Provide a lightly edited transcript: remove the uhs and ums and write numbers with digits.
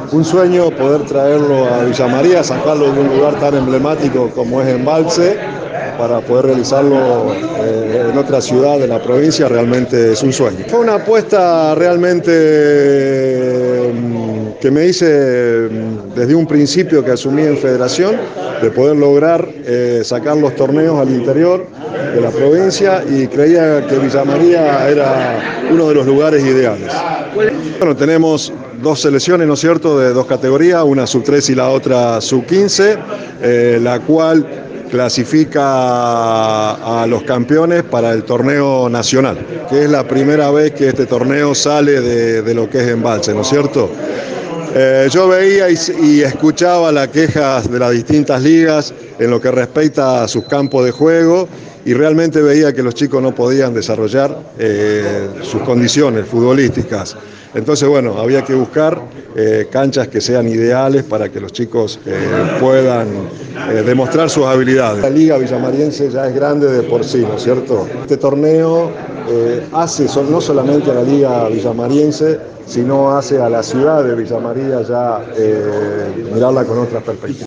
Un sueño poder traerlo a Villa María, sacarlo de un lugar tan emblemático como es Embalse, para poder realizarlo en otra ciudad de la provincia, realmente es un sueño. Fue una apuesta realmente que me hice desde un principio que asumí en Federación, de poder lograr sacar los torneos al interior de la provincia, y creía que Villa María era uno de los lugares ideales. Bueno, tenemos dos selecciones, ¿no es cierto?, de dos categorías, una sub-13 y la otra sub-15, la cual clasifica a los campeones para el torneo nacional, que es la primera vez que este torneo sale de lo que es Embalse, ¿no es cierto? Yo veía y escuchaba las quejas de las distintas ligas en lo que respecta a sus campos de juego, y realmente veía que los chicos no podían desarrollar sus condiciones futbolísticas. Entonces, bueno, había que buscar canchas que sean ideales para que los chicos puedan demostrar sus habilidades. La liga villamariense ya es grande de por sí, ¿no es cierto? Este torneo hace no solamente a la liga villamariense, sino hace a la ciudad de Villa María ya mirarla con otra perspectiva.